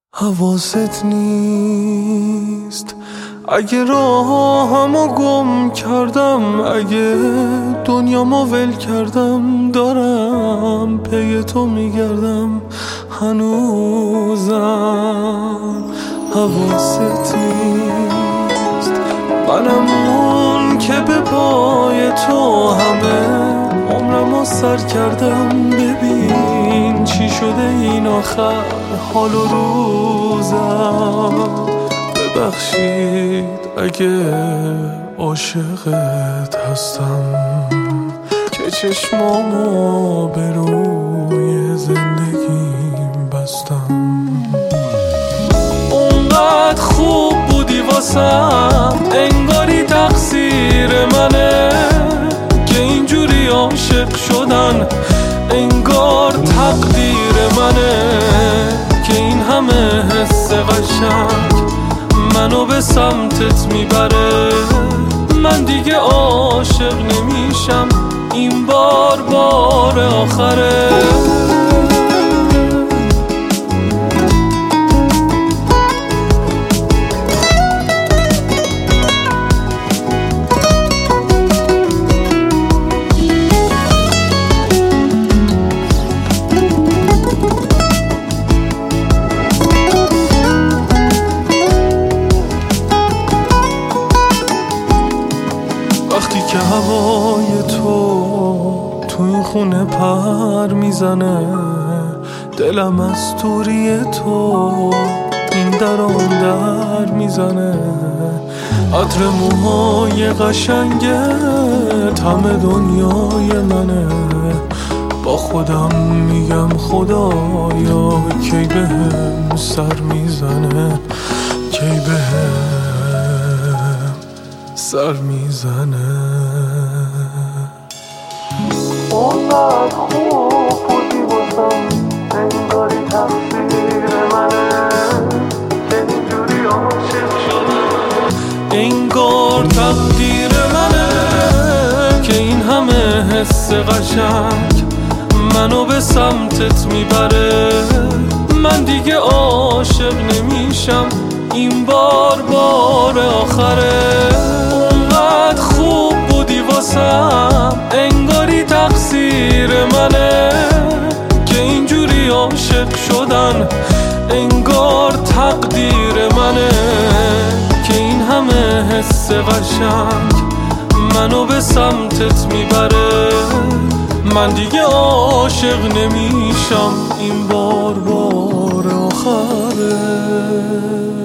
حواست نیست اگه راهمو گم کردم، اگه دنیامو ول کردم، دارم پی تو میگردم هنوزم. حواست نیست منم اون که به پای تو همه عمرمو سر کردم. ببین چی شده این آخر حال و روزم. ببخشید اگه عاشقت هستم که چشمامو به روی زندگیم بستم. اونقدر خوب بودی واسم، انگاری تقصیر منه که اینجوری عاشق شدن، انگار تقدیر منه که این همه حس قشنگ منو به سمتت میبره. من دیگه عاشق نمیشم، این بار آخره. وقتی که هوای تو این خونه پر میزنه، دلم از دوری تو این در آن در میزنه. عطر موهای قشنگت همه دنیای منه. با خودم میگم خدایا کی بهم سر میزنه، کی بهم سر میزنه. اونقدر خوب بودی واسم، انگاری تقصیر منه که اینجوری عاشق شدم، انگار تقدیر منه که این همه حس قشنگ منو به سمتت میبره. من دیگه عاشق نمیشم، این بار آخره. اونقدر خوب بودی واسم، انگاری تقصیر منه که اینجوری عاشق شدن، انگار تقدیر منه که این همه حس قشنگ منو به سمتت میبره. من دیگه عاشق نمیشم، این بار آخره.